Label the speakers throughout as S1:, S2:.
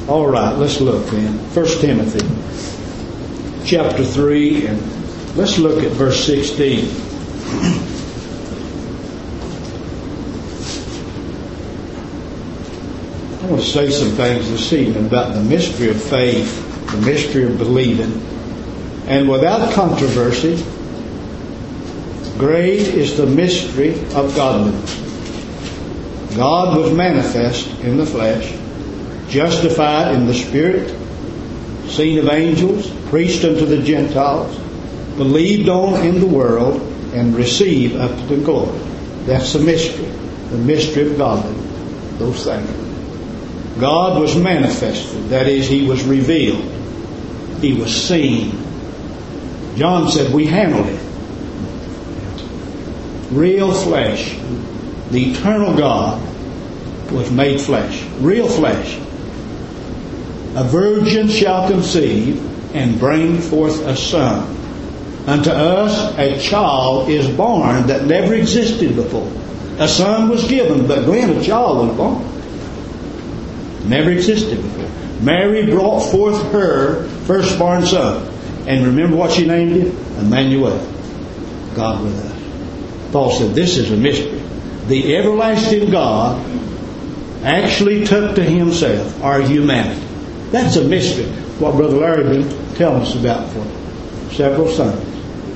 S1: All right, let's look then. 1 Timothy chapter 3, and let's look at verse 16. I want to say some things this evening about the mystery of faith, the mystery of believing. And without controversy, great is the mystery of godliness. God was manifest in the flesh, justified in the Spirit, seen of angels, preached unto the Gentiles, believed on in the world, and received up to glory. That's the mystery of godliness, those things. God was manifested, that is, He was revealed. He was seen. John said, we handled it. Real flesh. The eternal God was made flesh. Real flesh. A virgin shall conceive and bring forth a son. Unto us a child is born that never existed before. A son was given, but when a child was born, never existed before. Mary brought forth her firstborn son. And remember what she named him? Emmanuel. God with us. Paul said this is a mystery. The everlasting God actually took to Himself our humanity. That's a mystery. What Brother Larry been telling us about for several Sundays.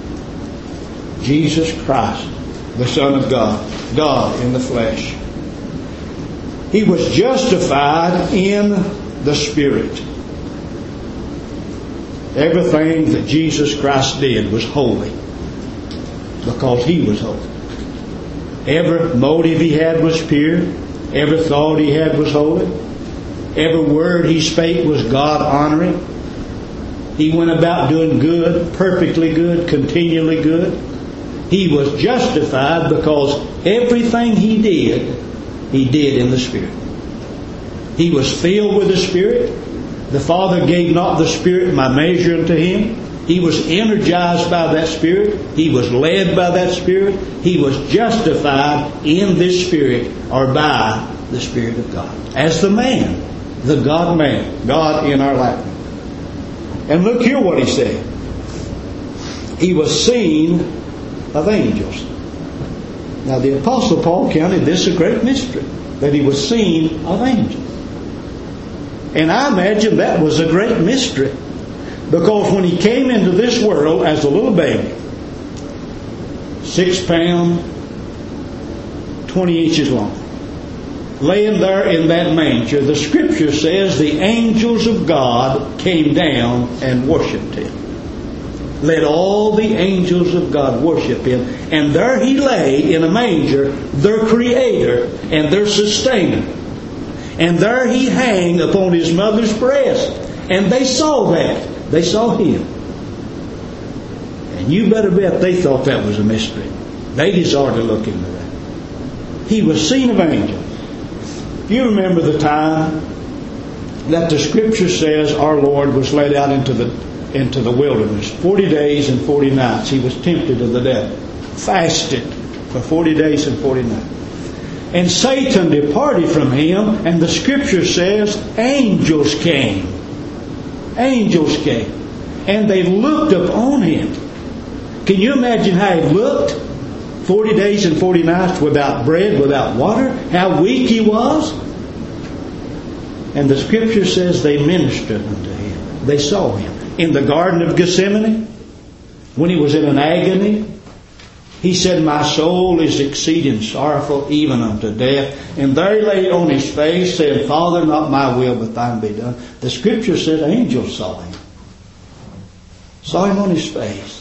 S1: Jesus Christ, the Son of God. God in the flesh. He was justified in the Spirit. Everything that Jesus Christ did was holy because He was holy. Every motive He had was pure. Every thought He had was holy. Every word He spake was God-honoring. He went about doing good, perfectly good, continually good. He was justified because everything He did in the Spirit. He was filled with the Spirit. The Father gave not the Spirit by measure unto Him. He was energized by that Spirit. He was led by that Spirit. He was justified in this Spirit, or by the Spirit of God. As the man, the God-man, God in our likeness. And look here what He said. He was seen of angels. Now the Apostle Paul counted this a great mystery, that he was seen of angels. And I imagine that was a great mystery, because when He came into this world as a little baby, 6 pounds, 20 inches long, laying there in that manger, the Scripture says the angels of God came down and worshipped Him. Let all the angels of God worship Him. And there He lay in a manger, their Creator and their Sustainer. And there He hang upon His mother's breast. And they saw that. They saw Him. And you better bet they thought that was a mystery. They desired to look into that. He was seen of angels. You remember the time that the Scripture says our Lord was led out into the wilderness. 40 days and 40 nights. He was tempted of the devil. Fasted for 40 days and 40 nights. And Satan departed from Him, and the Scripture says angels came. Angels came. And they looked upon Him. Can you imagine how He looked? 40 days and 40 nights without bread, without water. How weak He was. And the Scripture says they ministered unto Him. They saw Him. In the Garden of Gethsemane, when He was in an agony, He said, my soul is exceeding sorrowful, even unto death. And there He lay on His face, saying, Father, not my will, but Thine be done. The Scripture says angels saw Him. Saw Him on His face.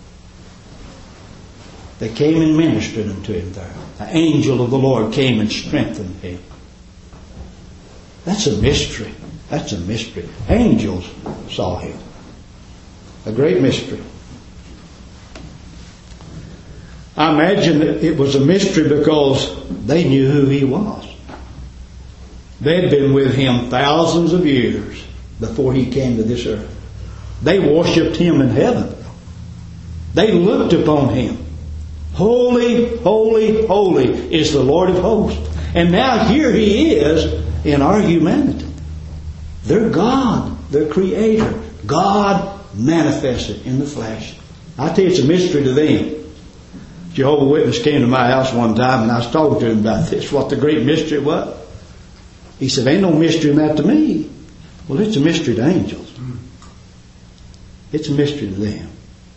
S1: They came and ministered unto Him there. The angel of the Lord came and strengthened Him. That's a mystery. That's a mystery. Angels saw Him. A great mystery. I imagine that it was a mystery because they knew who He was. They'd been with Him thousands of years before He came to this earth. They worshipped Him in heaven. They looked upon Him. Holy, holy, holy is the Lord of hosts. And now here He is in our humanity. They're God. They're Creator. God manifested in the flesh. I tell you, it's a mystery to them. Jehovah's Witness came to my house one time and I was talking to him about this, what the great mystery was. He said, ain't no mystery in that to me. Well, it's a mystery to angels. It's a mystery to them.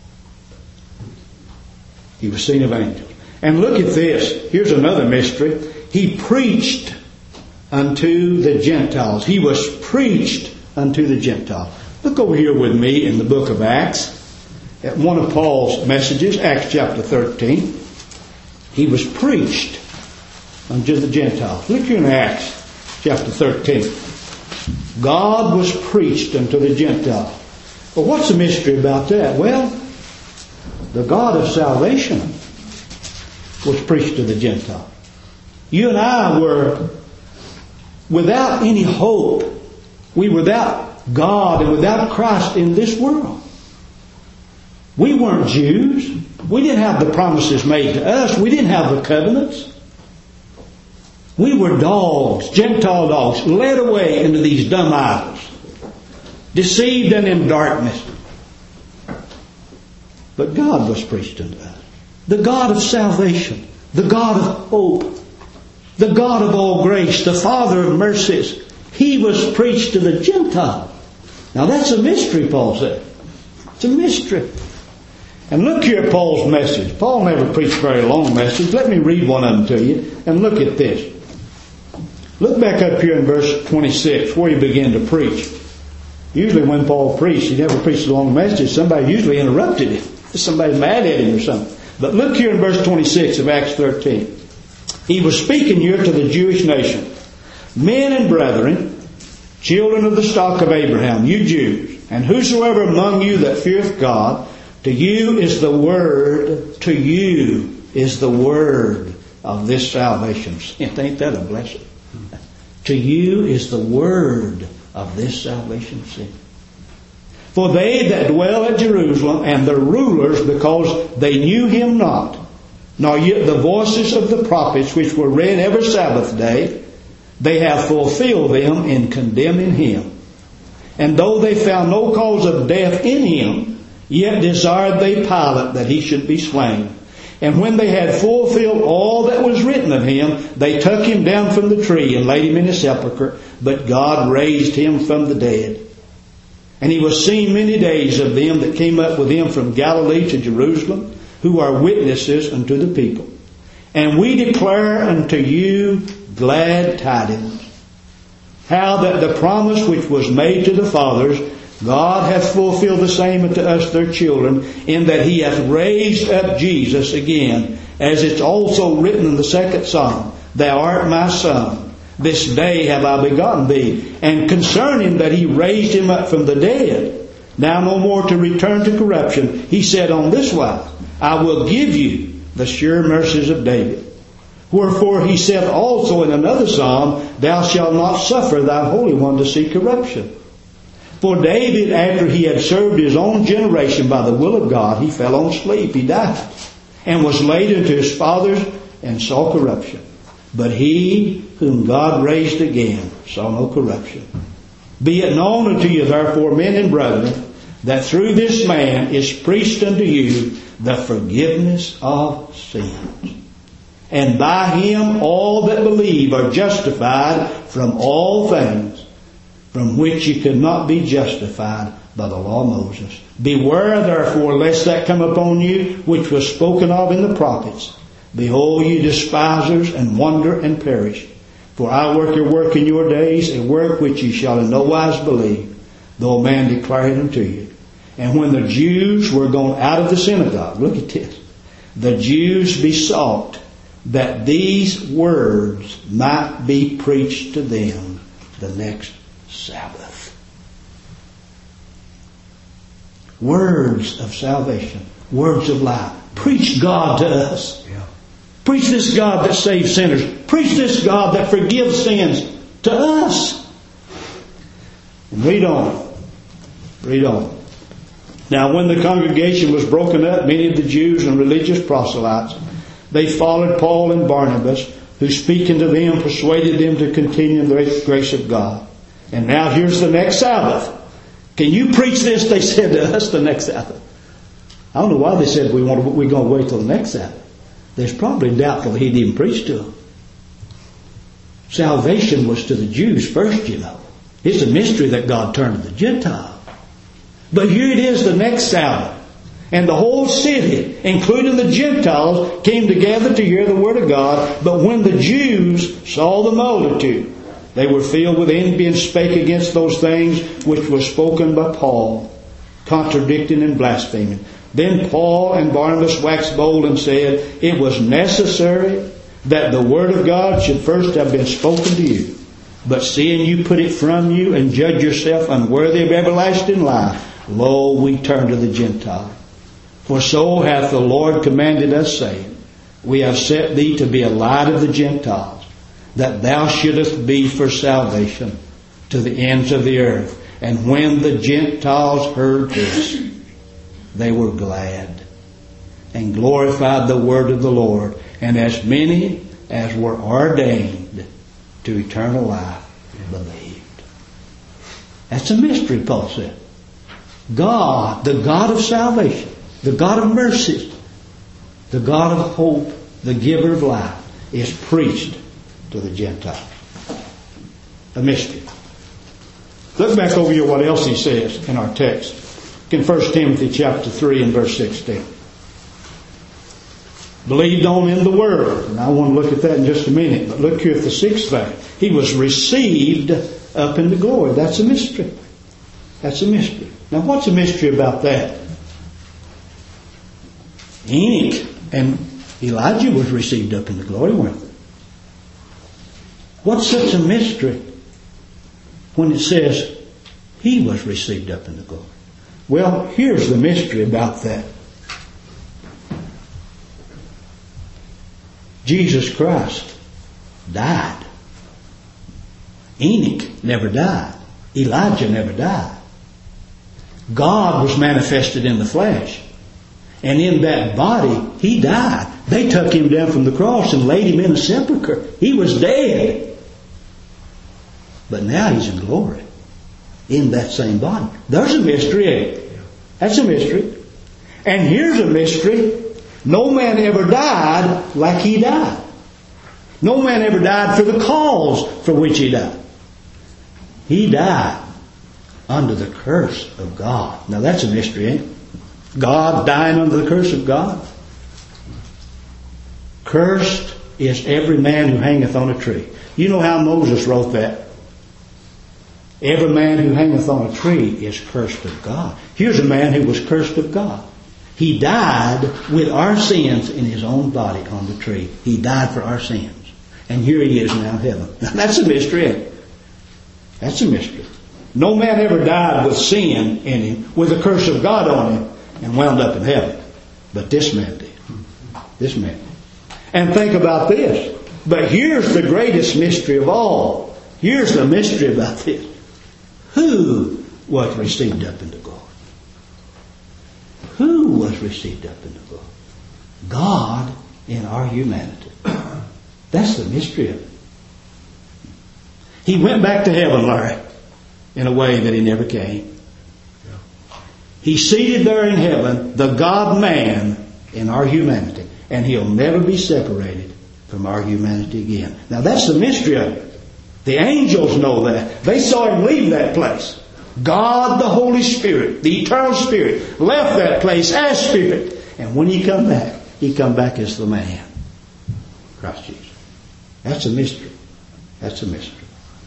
S1: He was seen of angels. And look at this. Here's another mystery. He preached unto the Gentiles. He was preached unto the Gentiles. Look over here with me in the book of Acts. At one of Paul's messages, Acts chapter 13. He was preached unto the Gentiles. Look here in Acts chapter 13. God was preached unto the Gentiles. Well, what's the mystery about that? Well, the God of salvation was preached to the Gentiles. You and I were without any hope. We were without God and without Christ in this world. We weren't Jews. We didn't have the promises made to us. We didn't have the covenants. We were dogs, Gentile dogs, led away into these dumb idols, deceived and in darkness. But God was preached unto us. The God of salvation, the God of hope, the God of all grace, the Father of mercies. He was preached to the Gentiles. Now that's a mystery, Paul said. It's a mystery. And look here at Paul's message. Paul never preached a very long message. Let me read one of them to you. And look at this. Look back up here in verse 26 where he began to preach. Usually when Paul preached, he never preached a long message. Somebody usually interrupted him. Somebody's mad at him or something. But look here in verse 26 of Acts 13. He was speaking here to the Jewish nation. Men and brethren, children of the stock of Abraham, you Jews, and whosoever among you that feareth God, to you is the word of this salvation. Ain't that a blessing? To you is the word of this salvation sent. For they that dwell at Jerusalem and the rulers, because they knew him not, nor yet the voices of the prophets which were read every Sabbath day, they have fulfilled them in condemning him. And though they found no cause of death in him, yet desired they Pilate that he should be slain. And when they had fulfilled all that was written of him, they took him down from the tree and laid him in a sepulchre. But God raised him from the dead. And he was seen many days of them that came up with him from Galilee to Jerusalem, who are witnesses unto the people. And we declare unto you glad tidings, how that the promise which was made to the fathers, God hath fulfilled the same unto us their children, in that he hath raised up Jesus again, as it's also written in the second Psalm, Thou art my son, this day have I begotten thee. And concerning that he raised him up from the dead, now no more to return to corruption, he said on this wise, I will give you the sure mercies of David. Wherefore he said also in another Psalm, Thou shalt not suffer thy Holy One to see corruption. For David, after he had served his own generation by the will of God, he fell on sleep, he died, and was laid into his fathers, and saw corruption. But he whom God raised again saw no corruption. Be it known unto you, therefore, men and brethren, that through this man is preached unto you the forgiveness of sins. And by him all that believe are justified from all things from which you could not be justified by the law of Moses. Beware therefore lest that come upon you which was spoken of in the prophets. Behold, ye despisers, and wonder and perish. For I work a work in your days, a work which ye shall in no wise believe, though a man declare it unto you. And when the Jews were gone out of the synagogue, look at this, the Jews besought that these words might be preached to them the next Sabbath. Words of salvation, words of life. Preach God to us. Preach this God that saves sinners. Preach this God that forgives sins to us. And read on. Read on. Now when the congregation was broken up, many of the Jews and religious proselytes, they followed Paul and Barnabas, who speaking to them persuaded them to continue in the grace of God. And now here's the next Sabbath. Can you preach this? They said to us the next Sabbath. I don't know why they said we're going to wait till the next Sabbath. There's probably doubtful he'd even preach to them. Salvation was to the Jews first, you know. It's a mystery that God turned to the Gentiles. But here it is the next Sabbath. And the whole city, including the Gentiles, came together to hear the Word of God. But when the Jews saw the multitude, they were filled with envy and spake against those things which were spoken by Paul, contradicting and blaspheming. Then Paul and Barnabas waxed bold and said, it was necessary that the Word of God should first have been spoken to you. But seeing you put it from you and judge yourself unworthy of everlasting life, lo, we turn to the Gentiles. For so hath the Lord commanded us, saying, we have set thee to be a light of the Gentiles, that thou shouldest be for salvation to the ends of the earth. And when the Gentiles heard this, they were glad and glorified the word of the Lord. And as many as were ordained to eternal life believed. That's a mystery, Paul said. God, the God of salvation, the God of mercy, the God of hope, the giver of life, is preached to the Gentiles. A mystery. Look back over here what else he says in our text. In 1 Timothy chapter 3 and verse 16. Believed on in the Word. And I want to look at that in just a minute. But look here at the sixth thing. He was received up into glory. That's a mystery. That's a mystery. Now what's a mystery about that? Enoch and Elijah was received up into glory, weren't they? What's such a mystery when it says he was received up into glory? Well, here's the mystery about that. Jesus Christ died. Enoch never died. Elijah never died. God was manifested in the flesh. And in that body, he died. They took him down from the cross and laid him in a sepulchre. He was dead. But now he's in glory. In that same body. There's a mystery. That's a mystery. And here's a mystery. No man ever died like he died. No man ever died for the cause for which he died. He died under the curse of God. Now that's a mystery, ain't it? God dying under the curse of God. Cursed is every man who hangeth on a tree. You know how Moses wrote that? Every man who hangeth on a tree is cursed of God. Here's a man who was cursed of God. He died with our sins in his own body on the tree. He died for our sins. And here he is now in heaven. That's a mystery, ain't it? That's a mystery. No man ever died with sin in him, with the curse of God on him, and wound up in heaven. But this man did. This man did. And think about this. But here's the greatest mystery of all. Here's the mystery about this. Who was received up into glory? Who was received up into glory? God in our humanity. That's the mystery of it. He went back to heaven, Larry, in a way that he never came. He's seated there in heaven, the God-man in our humanity. And he'll never be separated from our humanity again. Now that's the mystery of it. The angels know that. They saw him leave that place. God, the Holy Spirit, the eternal Spirit, left that place as Spirit. And when he come back as the man. Christ Jesus. That's a mystery. That's a mystery.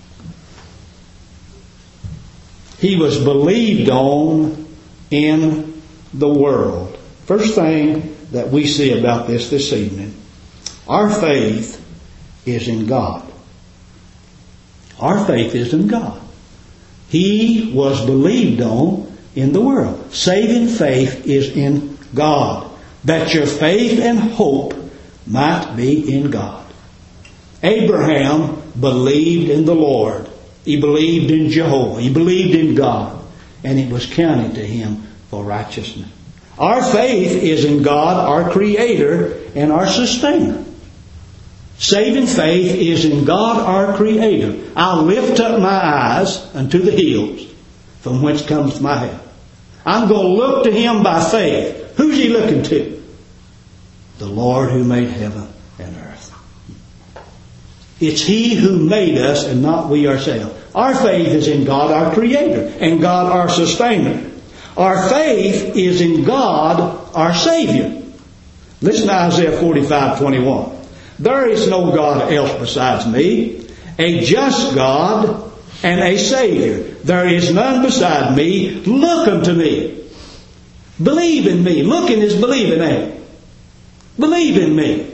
S1: He was believed on in the world. First thing that we see about this evening, our faith is in God. Our faith is in God. He was believed on in the world. Saving faith is in God. That your faith and hope might be in God. Abraham believed in the Lord. He believed in Jehovah. He believed in God. And it was counted to him for righteousness. Our faith is in God, our Creator and our Sustainer. Saving faith is in God our Creator. I'll lift up my eyes unto the hills, from whence comes my help. I'm going to look to Him by faith. Who's He looking to? The Lord who made heaven and earth. It's He who made us and not we ourselves. Our faith is in God our Creator and God our Sustainer. Our faith is in God our Savior. Listen to Isaiah 45:21. There is no God else besides me, a just God and a Savior. There is none beside me. Look unto me. Believe in me. Looking is believing, ain't it? Believe in me.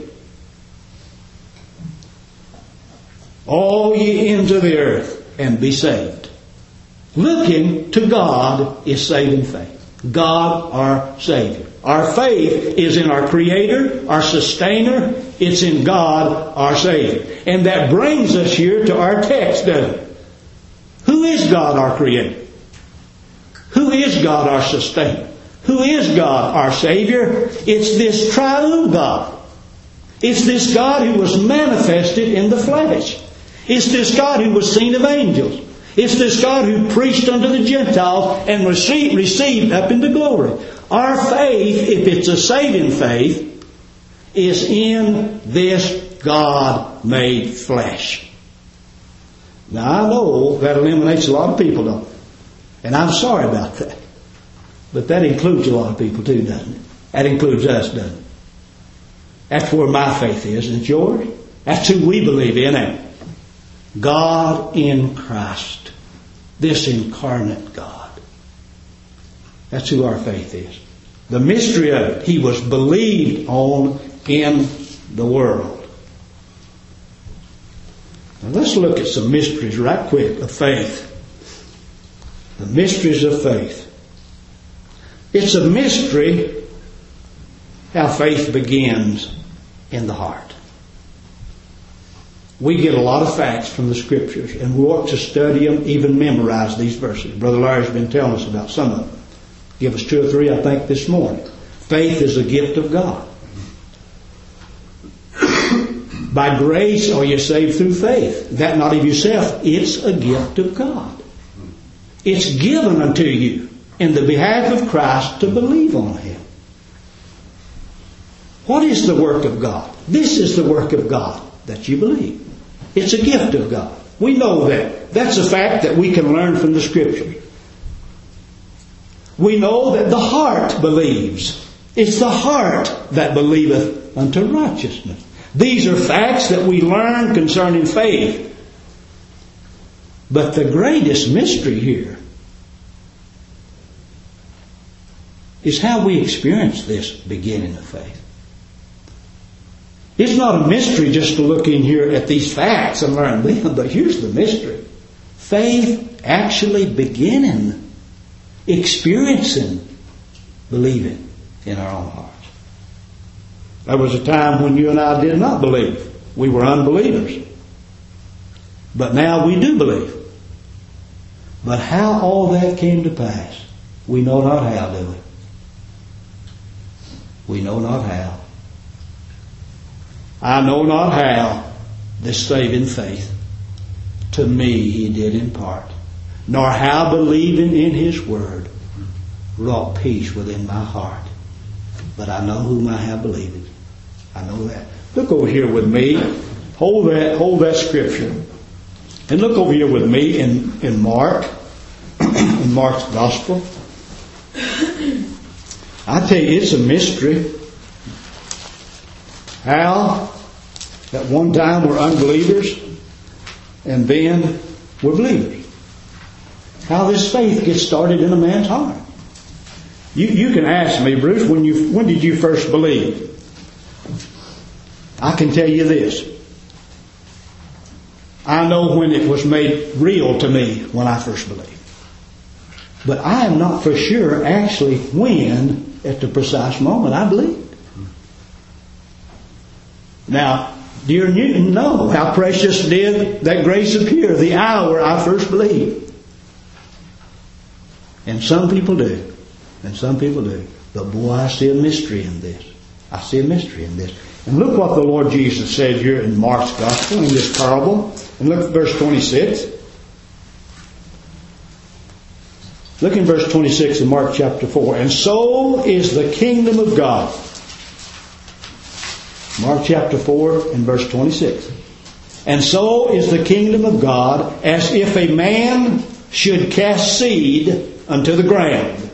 S1: All ye ends of the earth, and be saved. Looking to God is saving faith. God our Savior. Our faith is in our Creator, our Sustainer. It's in God our Savior. And that brings us here to our text, doesn't it? Who is God our Creator? Who is God our Sustainer? Who is God our Savior? It's this triune God. It's this God who was manifested in the flesh. It's this God who was seen of angels. It's this God who preached unto the Gentiles and received up into glory. Our faith, if it's a saving faith, is in this God made flesh. Now I know that eliminates a lot of people, don't it? And I'm sorry about that. But that includes a lot of people too, doesn't it? That includes us, doesn't it? That's where my faith is. And it's yours. That's who we believe in, ain't it? God in Christ. This incarnate God. That's who our faith is. The mystery of it. He was believed on in the world. Now let's look at some mysteries right quick of faith. The mysteries of faith. It's a mystery how faith begins in the heart. We get a lot of facts from the Scriptures, and we ought to study them, even memorize these verses. Brother Larry's been telling us about some of them. Give us 2 or 3, I think, this morning. Faith is a gift of God. By grace are you saved through faith. That not of yourself. It's a gift of God. It's given unto you in the behalf of Christ to believe on Him. What is the work of God? This is the work of God, that you believe. It's a gift of God. We know that. That's a fact that we can learn from the Scriptures. We know that the heart believes. It's the heart that believeth unto righteousness. These are facts that we learn concerning faith. But the greatest mystery here is how we experience this beginning of faith. It's not a mystery just to look in here at these facts and learn them, but here's the mystery. Faith actually beginning, experiencing, believing in our own hearts. There was a time when you and I did not believe. We were unbelievers. But now we do believe. But how all that came to pass, we know not how, do we? We know not how. I know not how this saving faith to me He did impart, nor how believing in His Word wrought peace within my heart. But I know whom I have believed. I know that. Look over here with me. Hold that scripture. And look over here with me in Mark, in Mark's Gospel. I tell you, it's a mystery. How at one time we're unbelievers and then we're believers. How this faith gets started in a man's heart. You can ask me, Bruce, when did you first believe? I can tell you this. I know when it was made real to me when I first believed. But I am not for sure actually when, at the precise moment, I believed. Now, dear Newton, know how precious did that grace appear the hour I first believed. And some people do. And some people do. But boy, I see a mystery in this. I see a mystery in this. And look what the Lord Jesus said here in Mark's Gospel, in this parable. And look at verse 26. Look in verse 26 in Mark chapter 4. And so is the kingdom of God. Mark chapter 4 and verse 26. And so is the kingdom of God, as if a man should cast seed unto the ground,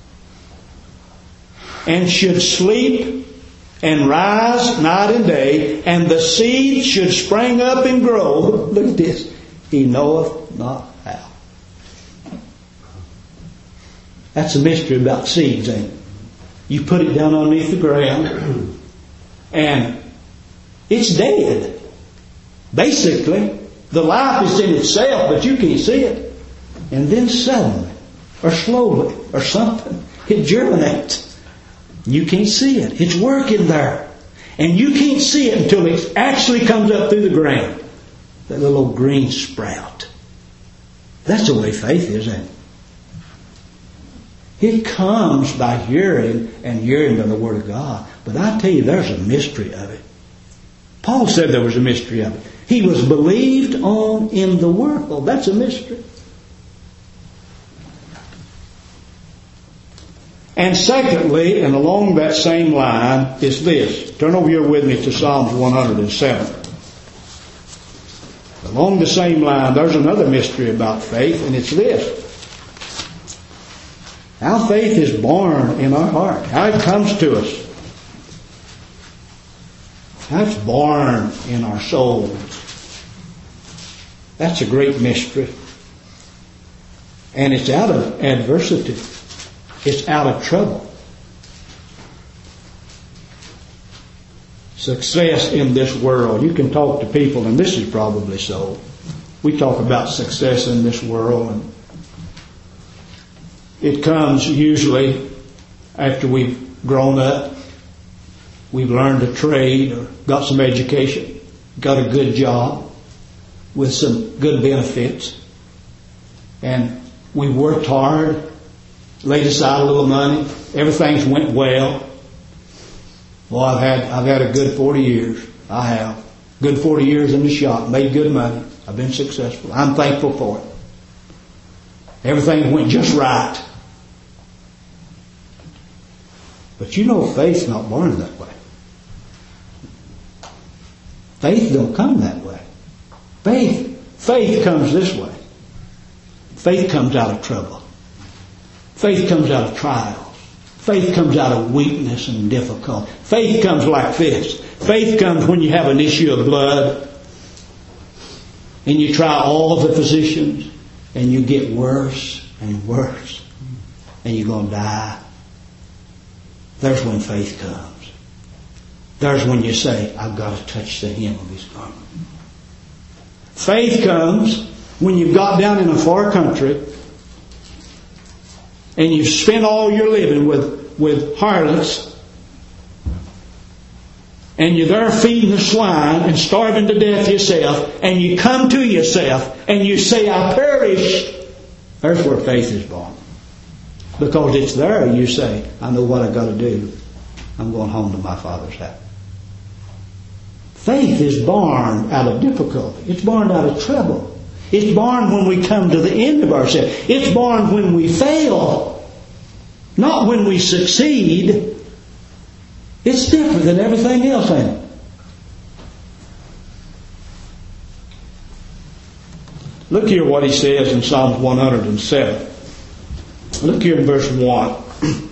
S1: and should sleep and rise night and day, and the seed should spring up and grow. Look at this. He knoweth not how. That's a mystery about seeds, ain't it? You put it down underneath the ground, and it's dead. Basically, the life is in itself, but you can't see it. And then suddenly, or slowly, or something, it germinates. You can't see it. It's working there. And you can't see it until it actually comes up through the ground. That little old green sprout. That's the way faith is, ain't it? It comes by hearing and hearing of the Word of God. But I tell you, there's a mystery of it. Paul said there was a mystery of it. He was believed on in the world. That's a mystery. And secondly, and along that same line, is this. Turn over here with me to Psalms 107. Along the same line, there's another mystery about faith, and it's this. How faith is born in our heart. How it comes to us. How it's born in our souls. That's a great mystery. And it's out of adversity. It's out of trouble. Success in this world. You can talk to people, and this is probably so. We talk about success in this world, and it comes usually after we've grown up, we've learned a trade or got some education, got a good job with some good benefits, and we've worked hard, laid aside a little money, everything's went well. Well, I've had a good 40 years. I have. Good 40 years in the shop, made good money. I've been successful. I'm thankful for it. Everything went just right. But you know, faith's not born that way. Faith don't come that way. Faith comes this way. Faith comes out of trouble. Faith comes out of trials. Faith comes out of weakness and difficulty. Faith comes like this. Faith comes when you have an issue of blood and you try all the physicians and you get worse and worse and you're going to die. There's when faith comes. There's when you say, I've got to touch the hem of His garment. Faith comes when you've got down in a far country and you've spent all your living with harlots, and you're there feeding the swine and starving to death yourself, and you come to yourself and you say, I perish. There's where faith is born. Because it's there you say, I know what I've got to do. I'm going home to my Father's house. Faith is born out of difficulty. It's born out of trouble. It's born when we come to the end of ourselves. It's born when we fail, not when we succeed. It's different than everything else, ain't it? Look here what he says in Psalms 107. Look here in verse 1.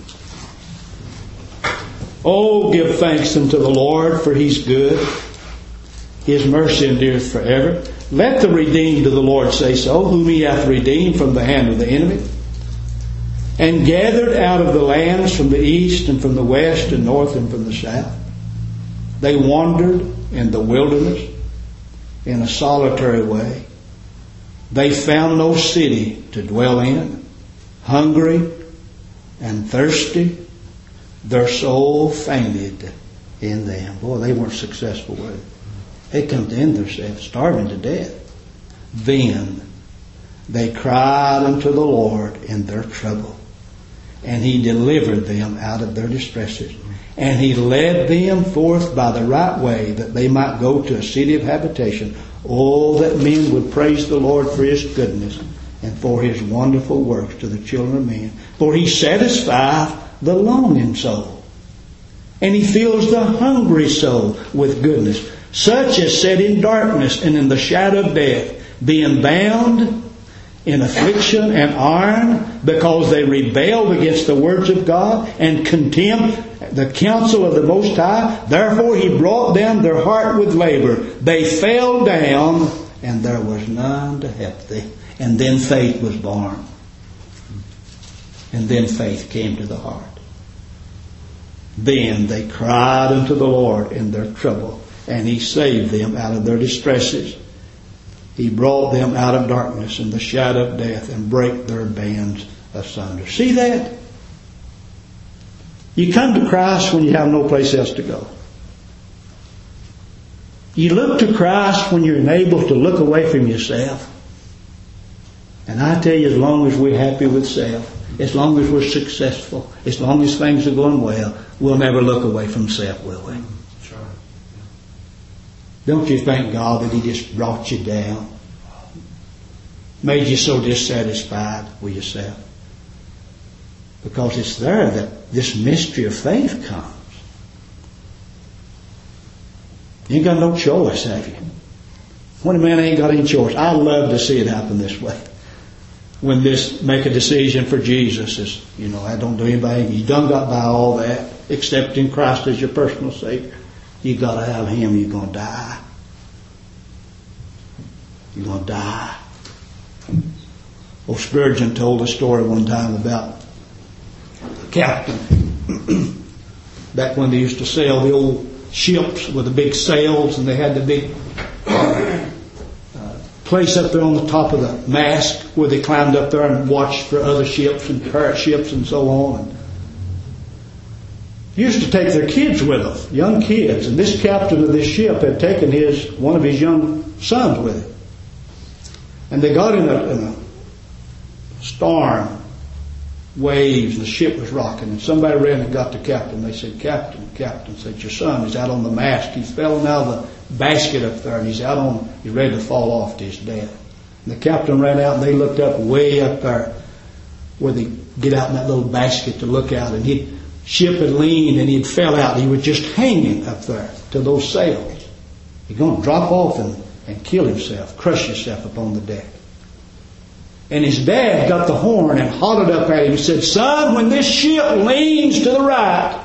S1: Oh, give thanks unto the Lord, for He's good. His mercy endureth forever. Let the redeemed of the Lord say so, whom He hath redeemed from the hand of the enemy, and gathered out of the lands from the east and from the west and north and from the south. They wandered in the wilderness in a solitary way. They found no city to dwell in. Hungry and thirsty, their soul fainted in them. Boy, they weren't successful with it. They come to end themselves, starving to death. Then they cried unto the Lord in their trouble, and He delivered them out of their distresses. And he led them forth by the right way, that they might go to a city of habitation. Oh, that men would praise the Lord for His goodness and for His wonderful works to the children of men. For He satisfieth the longing soul, and He fills the hungry soul with goodness. Such as sat in darkness and in the shadow of death, being bound in affliction and iron, because they rebelled against the words of God and contemned the counsel of the Most High. Therefore He brought down their heart with labor. They fell down, and there was none to help them. And then faith was born. And then faith came to the heart. Then they cried unto the Lord in their trouble, and He saved them out of their distresses. He brought them out of darkness and the shadow of death, and brake their bands asunder. See that? You come to Christ when you have no place else to go. You look to Christ when you're enabled to look away from yourself. And I tell you, as long as we're happy with self, as long as we're successful, as long as things are going well, we'll never look away from self, will we?
S2: Sure.
S1: Don't you thank God that He just brought you down? Made you so dissatisfied with yourself? Because it's there that this mystery of faith comes. You ain't got no choice, have you? When a man ain't got any choice, I love to see it happen this way. When this make a decision for Jesus, is, I don't do anything. You done got by all that, accepting Christ as your personal Savior. You got to have Him. You're going to die. You're going to die. Old Spurgeon told a story one time about the captain. Back when they used to sail the old ships with the big sails, and they had the big place up there on the top of the mast where they climbed up there and watched for other ships and pirate ships and so on. And used to take their kids with them, young kids. And this captain of this ship had taken one of his young sons with him. And they got in a storm, waves, the ship was rocking, and somebody ran and got the captain. They said, Captain said, your son is out on the mast. He's fallen out of the basket up there, and he's ready to fall off to his death. And the captain ran out, and they looked up way up there where they get out in that little basket to look out, and ship had leaned and he'd fell out. He was just hanging up there to those sails. He's going to drop off and kill himself, crush himself upon the deck. And his dad got the horn and hollered up at him and said, son, when this ship leans to the right,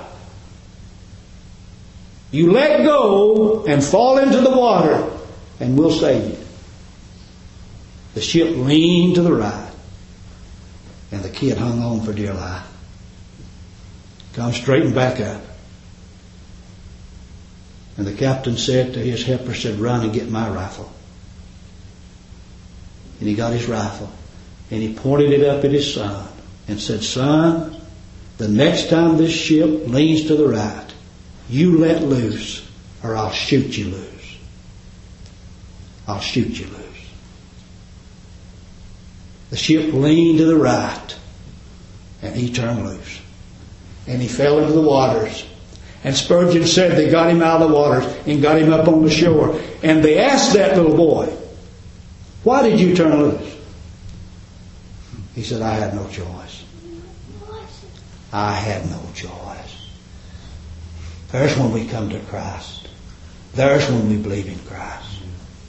S1: you let go and fall into the water, and we'll save you. The ship leaned to the right, and the kid hung on for dear life. Come straightened back up. And the captain said to his helper, run and get my rifle. And he got his rifle, and he pointed it up at his son and said, son, the next time this ship leans to the right, you let loose, or I'll shoot you loose. I'll shoot you loose. The ship leaned to the right, and he turned loose. And he fell into the waters. And Spurgeon said they got him out of the waters and got him up on the shore. And they asked that little boy, why did you turn loose? He said, I had no choice. I had no choice. There's when we come to Christ. There's when we believe in Christ.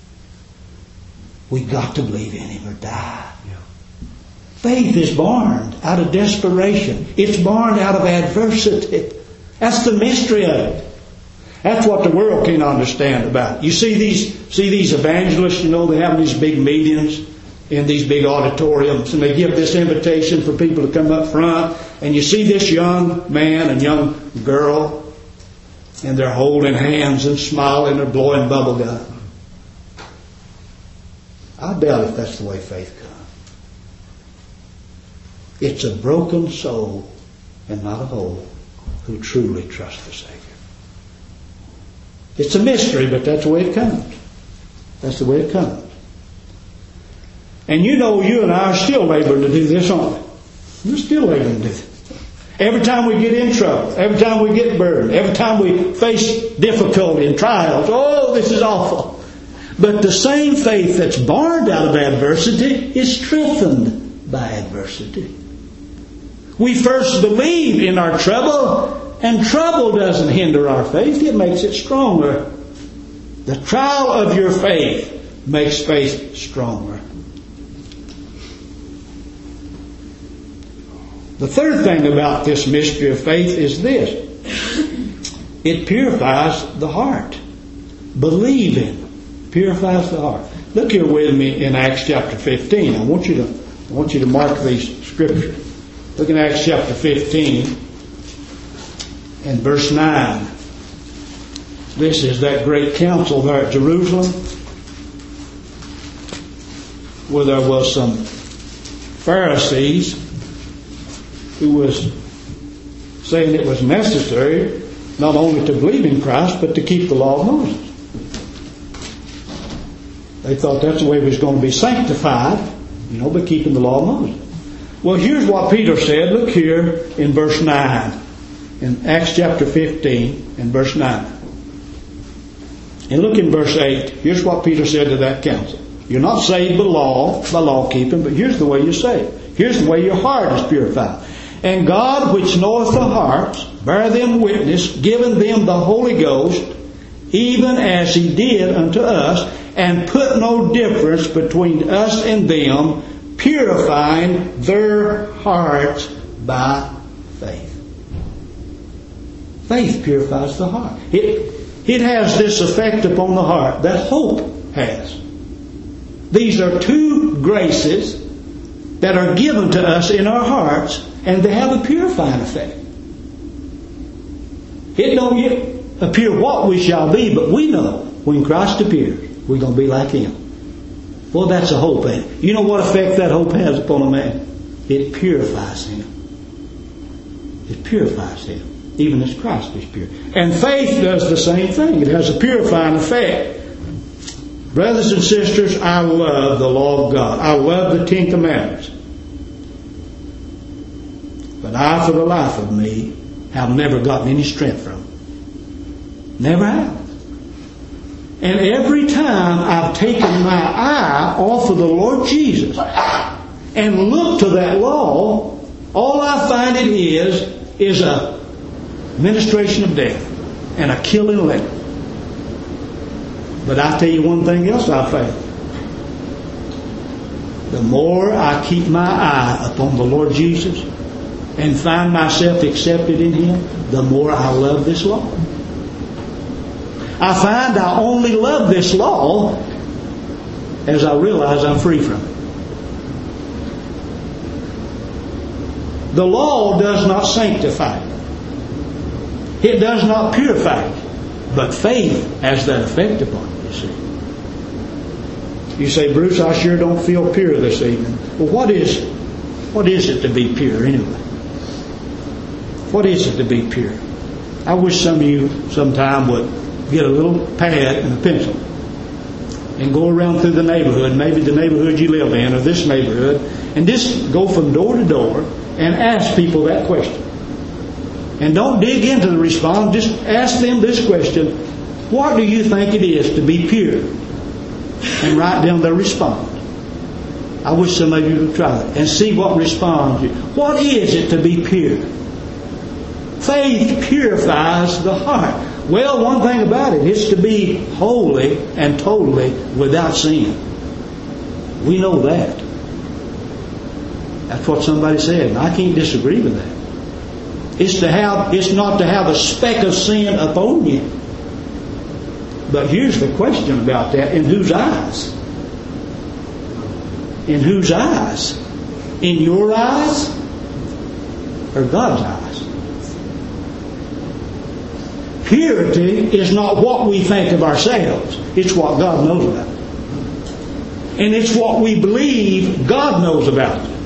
S1: We got to believe in Him or die. Faith is born out of desperation. It's born out of adversity. That's the mystery of it. That's what the world can't understand about it. You see these evangelists, they have these big meetings in these big auditoriums, and they give this invitation for people to come up front, and you see this young man and young girl, and they're holding hands and smiling and blowing bubble gum. I doubt if that's the way faith comes. It's a broken soul and not a whole who truly trusts the Savior. It's a mystery, but that's the way it comes. That's the way it comes. And you and I are still laboring to do this, aren't we? We're still laboring to do this. Every time we get in trouble, every time we get burdened, every time we face difficulty and trials, oh, this is awful. But the same faith that's born out of adversity is strengthened by adversity. We first believe in our trouble, and trouble doesn't hinder our faith, it makes it stronger. The trial of your faith makes faith stronger. The third thing about this mystery of faith is this. It purifies the heart. Believing purifies the heart. Look here with me in Acts chapter 15. I want you to mark these scriptures. Look in Acts chapter 15 and verse 9. This is that great council there at Jerusalem, where there was some Pharisees who was saying it was necessary not only to believe in Christ, but to keep the law of Moses. They thought that's the way we was going to be sanctified, by keeping the law of Moses. Well, here's what Peter said. Look here in verse 9. In Acts chapter 15 and verse 9. And look in verse 8. Here's what Peter said to that council. You're not saved by law keeping, but here's the way you're saved. Here's the way your heart is purified. And God, which knoweth the hearts, bear them witness, giving them the Holy Ghost, even as He did unto us, and put no difference between us and them, purifying their hearts by faith. Faith purifies the heart. It has this effect upon the heart that hope has. These are two graces that are given to us in our hearts, and they have a purifying effect. It don't yet appear what we shall be, but we know when Christ appears, we're going to be like Him. Well, that's a hope, ain't it? You know what effect that hope has upon a man? It purifies him. It purifies him, even as Christ is pure. And faith does the same thing. It has a purifying effect. Brothers and sisters, I love the law of God. I love the 10 Commandments. But I, for the life of me, have never gotten any strength from them. Never have. And every time I've taken my eye off of the Lord Jesus and looked to that law, all I find it is a ministration of death and a killing letter. But I tell you one thing else I found. The more I keep my eye upon the Lord Jesus and find myself accepted in Him, the more I love this law. I find I only love this law as I realize I'm free from it. The law does not sanctify it. It does not purify it. But faith has that effect upon it, you see. You say, Bruce, I sure don't feel pure this evening. Well, what is it to be pure anyway? What is it to be pure? I wish some of you sometime would get a little pad and a pencil and go around through the neighborhood, maybe the neighborhood you live in or this neighborhood, and just go from door to door and ask people that question. And don't dig into the response, just ask them this question: what do you think it is to be pure? And write down their response. I wish some of you would try it and see what responds you. What is it to be pure? Faith purifies the heart. Well, one thing about it is to be holy and totally without sin. We know that. That's what somebody said, and I can't disagree with that. It's not to have a speck of sin upon you. But here's the question about that: in whose eyes? In whose eyes? In your eyes or God's eyes? Purity is not what we think of ourselves. It's what God knows about it. And it's what we believe God knows about it.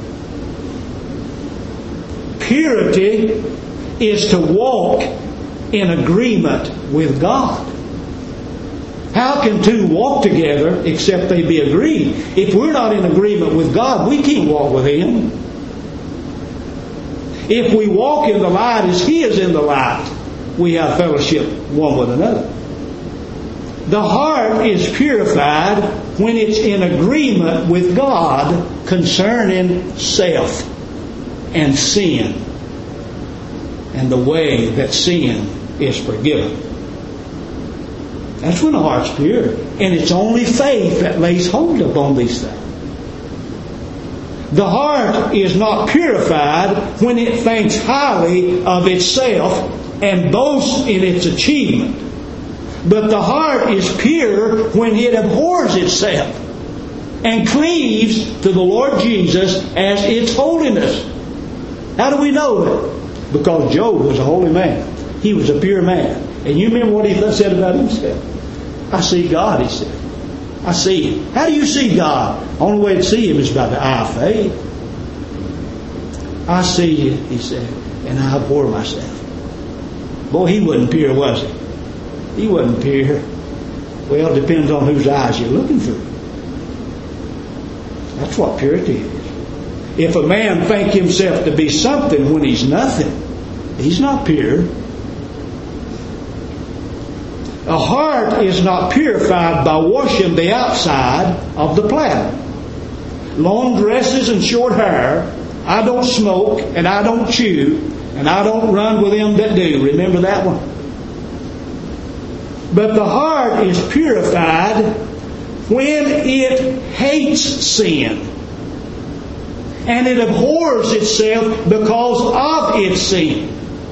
S1: Purity is to walk in agreement with God. How can two walk together except they be agreed? If we're not in agreement with God, we can't walk with Him. If we walk in the light as He is in the light, we have fellowship one with another. The heart is purified when it's in agreement with God concerning self and sin and the way that sin is forgiven. That's when the heart's pure. And it's only faith that lays hold upon these things. The heart is not purified when it thinks highly of itself and boasts in its achievement. But the heart is pure when it abhors itself and cleaves to the Lord Jesus as its holiness. How do we know that? Because Job was a holy man. He was a pure man. And you remember what he said about himself? I see God, he said. I see Him. How do you see God? The only way to see Him is by the eye of faith. I see You, he said, and I abhor myself. Boy, he wasn't pure, was he? He wasn't pure. Well, it depends on whose eyes you're looking through. That's what purity is. If a man think himself to be something when he's nothing, he's not pure. A heart is not purified by washing the outside of the platter. Long dresses and short hair. I don't smoke and I don't chew and I don't run with them that do. Remember that one? But the heart is purified when it hates sin and it abhors itself because of its sin.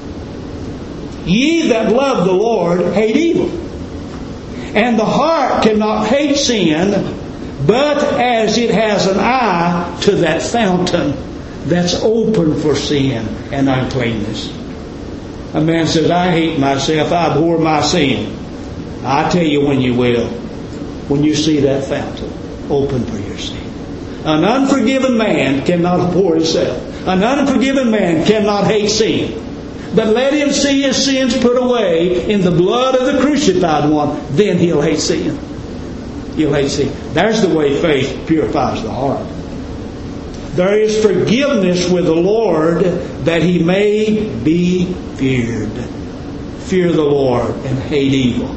S1: Ye that love the Lord hate evil. And the heart cannot hate sin, but as it has an eye to that fountain that's open for sin and uncleanness. A man says, I hate myself, I abhor my sin. I tell you when you will, when you see that fountain open for your sin. An unforgiven man cannot abhor himself. An unforgiven man cannot hate sin. But let him see his sins put away in the blood of the crucified one, then he'll hate sin. He'll hate sin. There's the way faith purifies the heart. There is forgiveness with the Lord that He may be feared. Fear the Lord and hate evil.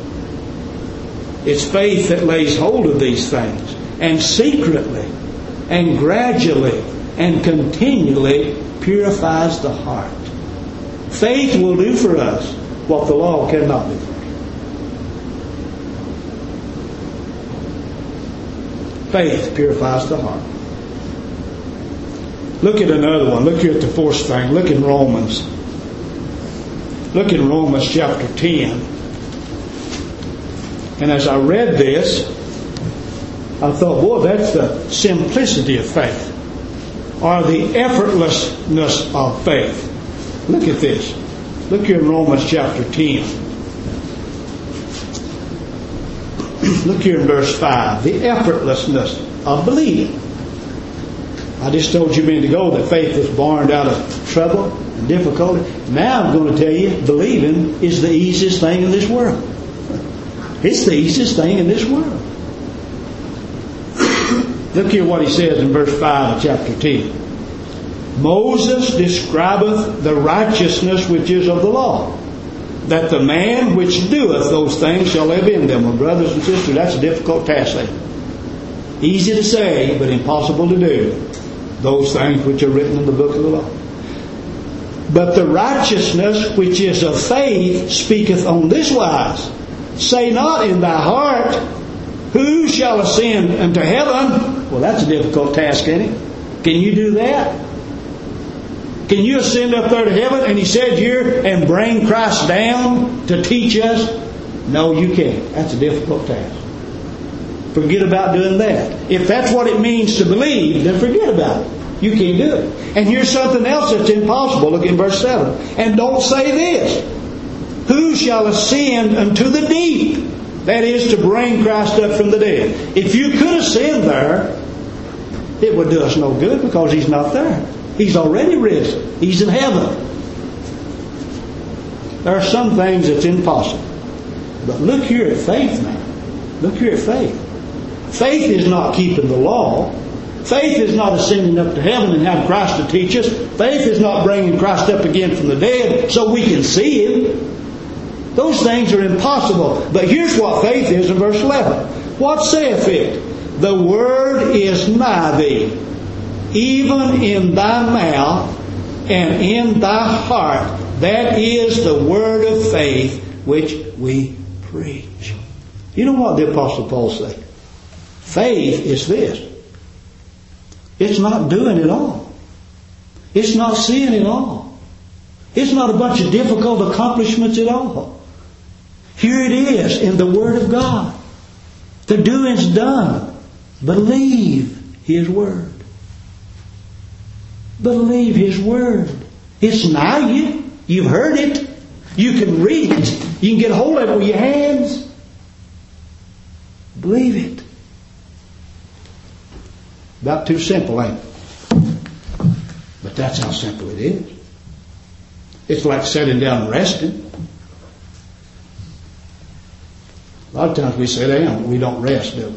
S1: It's faith that lays hold of these things and secretly and gradually and continually purifies the heart. Faith will do for us what the law cannot do for us. Faith purifies the heart. Look at another one. Look here at the fourth thing. Look in Romans. Look in Romans chapter 10. And as I read this, I thought, boy, that's the simplicity of faith, or the effortlessness of faith. Look at this. Look here in Romans chapter 10. Look here in verse 5. The effortlessness of believing. I just told you a minute ago that faith was born out of trouble and difficulty. Now I'm going to tell you, believing is the easiest thing in this world. It's the easiest thing in this world. Look here what he says in verse 5 of chapter 10. Moses describeth the righteousness which is of the law, that the man which doeth those things shall live in them. Well, brothers and sisters, that's a difficult task there. Easy to say, but impossible to do. Those things which are written in the book of the law. But the righteousness which is of faith speaketh on this wise. Say not in thy heart, who shall ascend unto heaven? Well, that's a difficult task, isn't it? Can you do that? Can you ascend up there to heaven? And he said here, and bring Christ down to teach us? No, you can't. That's a difficult task. Forget about doing that. If that's what it means to believe, then forget about it. You can't do it. And here's something else that's impossible. Look in verse 7. And don't say this. Who shall ascend unto the deep? That is to bring Christ up from the dead. If you could ascend there, it would do us no good because He's not there. He's already risen. He's in heaven. There are some things that's impossible. But look here at faith now. Look here at faith. Faith is not keeping the law. Faith is not ascending up to heaven and have Christ to teach us. Faith is not bringing Christ up again from the dead so we can see Him. Those things are impossible. But here's what faith is in verse 11. What saith it? The word is nigh thee, even in thy mouth and in thy heart. That is the word of faith which we preach. You know what the Apostle Paul said? Faith is this. It's not doing it all. It's not seeing it all. It's not a bunch of difficult accomplishments at all. Here it is in the Word of God. The doing's done. Believe His Word. Believe His Word. It's nigh you. You've heard it. You can read it. You can get hold of it with your hands. Believe it. About too simple, ain't it? But that's how simple it is. It's like sitting down and resting. A lot of times we sit down, but we don't rest, do we?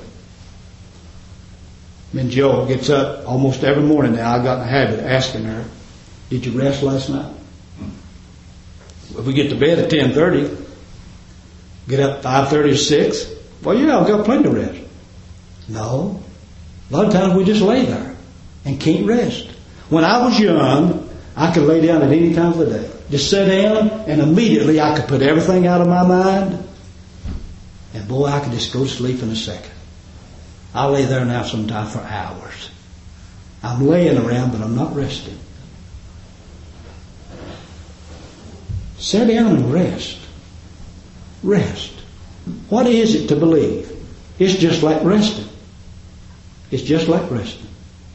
S1: I mean, Joe gets up almost every morning now. I got in the habit of asking her, did you rest last night? If we get to bed at 10:30, get up 5:30 or 6, well, yeah, I've got plenty of rest. No. A lot of times we just lay there and can't rest. When I was young, I could lay down at any time of the day. Just sit down and immediately I could put everything out of my mind. And boy, I could just go to sleep in a second. I lay there now sometimes for hours. I'm laying around, but I'm not resting. Sit down and rest. Rest. What is it to believe? It's just like resting. It's just like resting.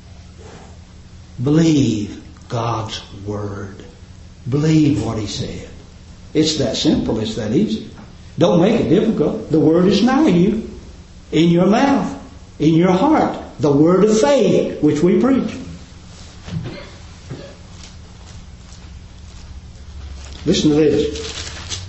S1: Believe God's Word. Believe what He said. It's that simple. It's that easy. Don't make it difficult. The Word is nigh you. In your mouth. In your heart. The Word of faith which we preach. Listen to this.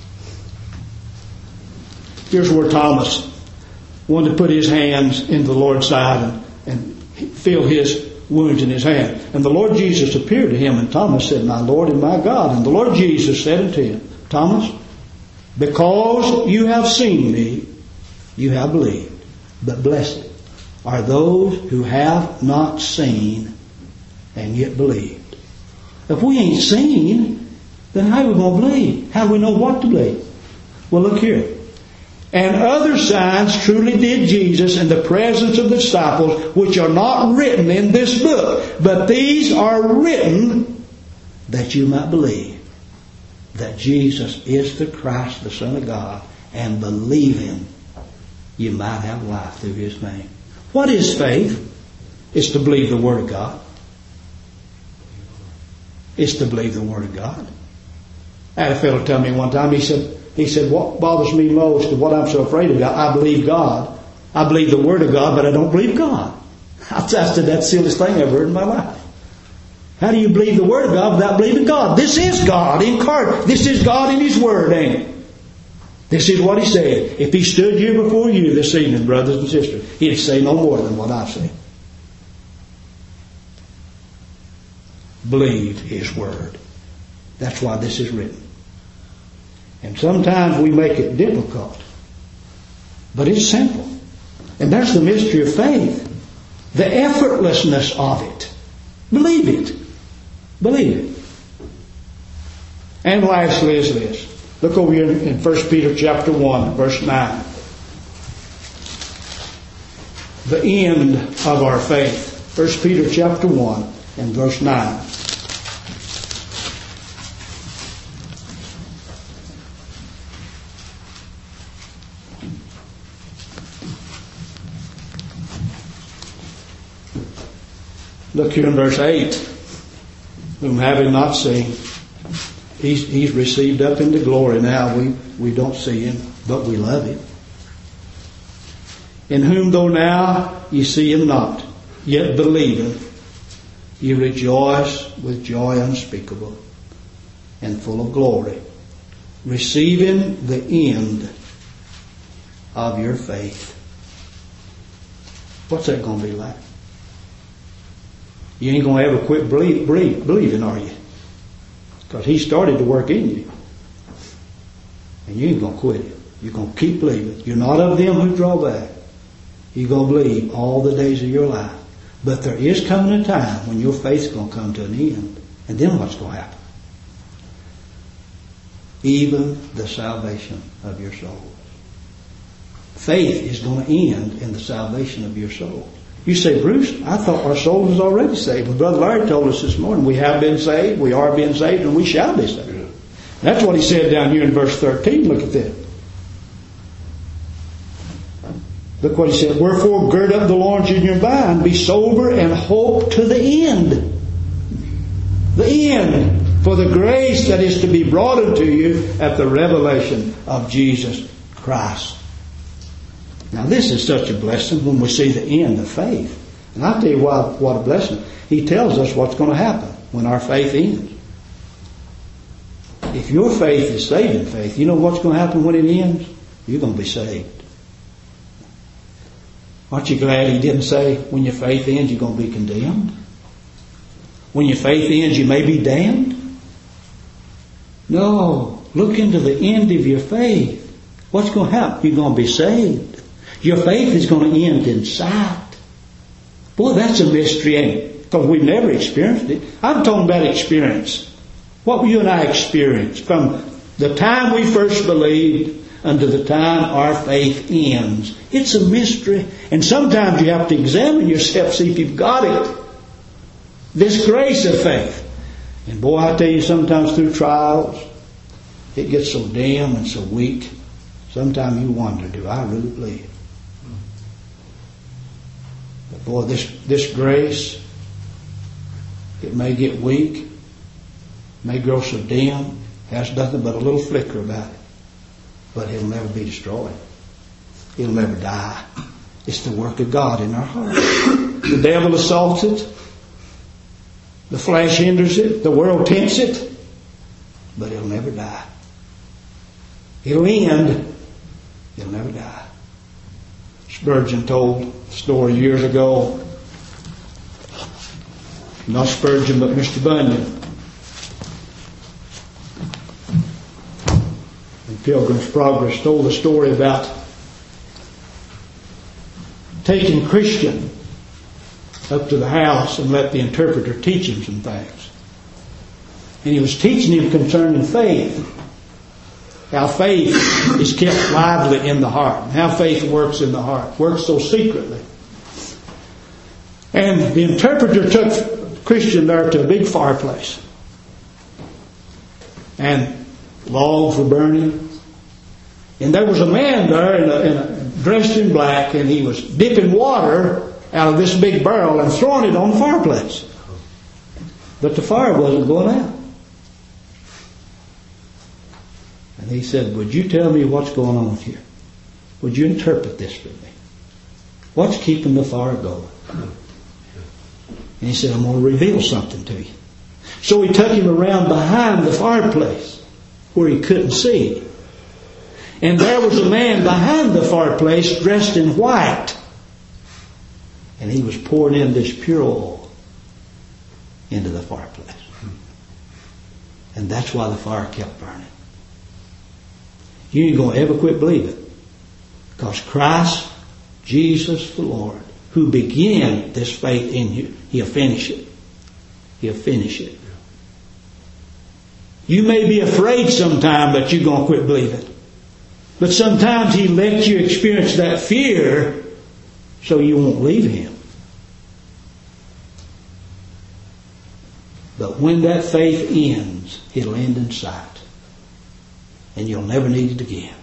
S1: Here's where Thomas wanted to put his hands into the Lord's side and feel His wounds in His hand. And the Lord Jesus appeared to him, and Thomas said, My Lord and my God. And the Lord Jesus said unto him, Thomas, because you have seen me, you have believed. But blessed are those who have not seen and yet believed. If we ain't seen, then how are we going to believe? How do we know what to believe? Well, look here. And other signs truly did Jesus in the presence of the disciples, which are not written in this book. But these are written that you might believe that Jesus is the Christ, the Son of God, and believe Him, you might have life through His name. What is faith? It's to believe the Word of God. It's to believe the Word of God. I had a fellow tell me one time, he said, what bothers me most and what I'm so afraid of God, I believe God. I believe the Word of God, but I don't believe God. I said, that's the silliest thing I've heard in my life. How do you believe the Word of God without believing God? This is God incarnate. This is God in His Word, ain't it? This is what He said. If He stood here before you this evening, brothers and sisters, He'd say no more than what I've said. Believe His Word. That's why this is written. And sometimes we make it difficult. But it's simple. And that's the mystery of faith. The effortlessness of it. Believe it. Believe it. And lastly is this. Look over here in 1 Peter chapter 1, verse 9. The end of our faith. 1 Peter chapter 1 and verse 9. Look here in verse 8. Whom having not seen, He's received up into glory now. We don't see Him, but we love Him. In whom though now ye see Him not, yet believing, ye rejoice with joy unspeakable and full of glory, receiving the end of your faith. What's that going to be like? you ain't going to ever quit believing, are you? Because He started to work in you. And you ain't going to quit it. You're going to keep believing. You're not of them who draw back. You're going to believe all the days of your life. But there is coming a time when your faith's going to come to an end. And then what's going to happen? Even the salvation of your souls. Faith is going to end in the salvation of your soul. You say, Bruce, I thought our soul was already saved. Well, Brother Larry told us this morning, we have been saved, we are being saved, and we shall be saved. That's what he said down here in verse 13. Look at this. Look what he said. Wherefore gird up the loins in your mind, be sober, and hope to the end. The end. For the grace that is to be brought unto you at the revelation of Jesus Christ. Now this is such a blessing when we see the end of faith. And I'll tell you what a blessing. He tells us what's going to happen when our faith ends. If your faith is saving faith, you know what's going to happen when it ends? You're going to be saved. Aren't you glad He didn't say when your faith ends you're going to be condemned? When your faith ends you may be damned? No. Look into the end of your faith. What's going to happen? You're going to be saved. Your faith is going to end in sight. Boy, that's a mystery, ain't it? Because we've never experienced it. I'm talking about experience. What you and I experienced from the time we first believed until the time our faith ends. It's a mystery. And sometimes you have to examine yourself, see if you've got it. This grace of faith. And boy, I tell you, sometimes through trials, it gets so dim and so weak. Sometimes you wonder, do I really believe? But boy, this grace, it may get weak, may grow so dim, has nothing but a little flicker about it. But it'll never be destroyed. It'll never die. It's the work of God in our heart. The devil assaults it. The flesh hinders it. The world tempts it. But it'll never die. It'll end. It'll never die. Spurgeon told a story years ago. Not Spurgeon, but Mr. Bunyan. In Pilgrim's Progress told a story about taking Christian up to the house and let the interpreter teach him some things. And he was teaching him concerning faith. How faith is kept lively in the heart. How faith works in the heart. Works so secretly. And the interpreter took Christian there to a big fireplace. And logs were burning. And there was a man there dressed in black, and he was dipping water out of this big barrel and throwing it on the fireplace. But the fire wasn't going out. And he said, would you tell me what's going on here? Would you interpret this for me? What's keeping the fire going? And he said, I'm going to reveal something to you. So he took him around behind the fireplace where he couldn't see. And there was a man behind the fireplace dressed in white. And he was pouring in this pure oil into the fireplace. And that's why the fire kept burning. You ain't going to ever quit believing. Because Christ, Jesus the Lord, who began this faith in you, He'll finish it. He'll finish it. You may be afraid sometime that you're going to quit believing. But sometimes He lets you experience that fear so you won't leave Him. But when that faith ends, it'll end in sight. And you'll never need it again.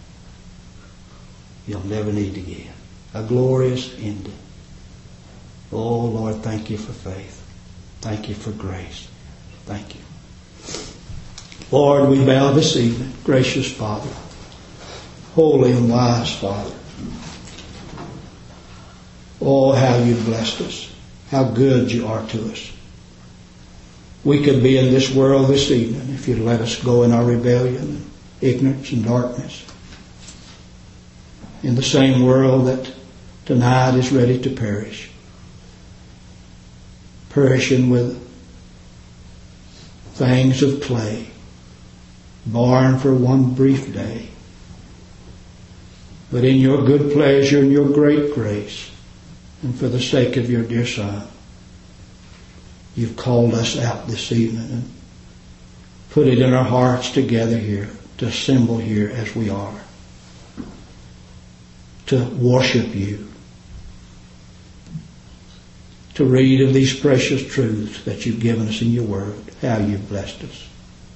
S1: You'll never need it again. A glorious ending. Oh, Lord, thank you for faith. Thank you for grace. Thank you. Lord, we bow this evening, gracious Father, holy and wise Father. Oh, how you've blessed us. How good you are to us. We could be in this world this evening if you'd let us go in our rebellion and ignorance and darkness. In the same world that tonight is ready to perish. perishing with things of clay, born for one brief day. But in your good pleasure and your great grace, and for the sake of your dear Son, you've called us out this evening and put it in our hearts to gather here, to assemble here as we are, to worship you, to read of these precious truths that you've given us in your word, how you've blessed us.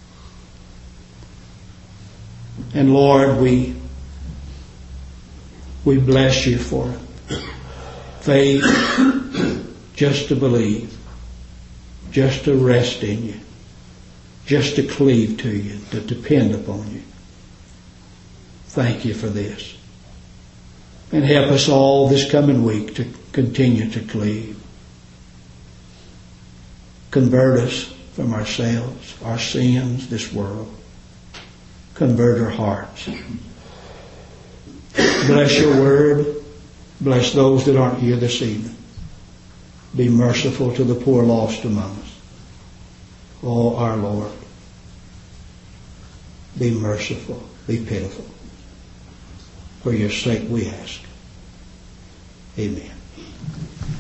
S1: And Lord, we bless you for faith, just to believe, just to rest in you, just to cleave to you, to depend upon you. Thank you for this. And help us all this coming week to continue to cleave. Convert us from ourselves, our sins, this world. Convert our hearts. Bless your word. Bless those that aren't here this evening. Be merciful to the poor lost among us. Oh, our Lord, be merciful, be pitiful. For your sake we ask. Amen.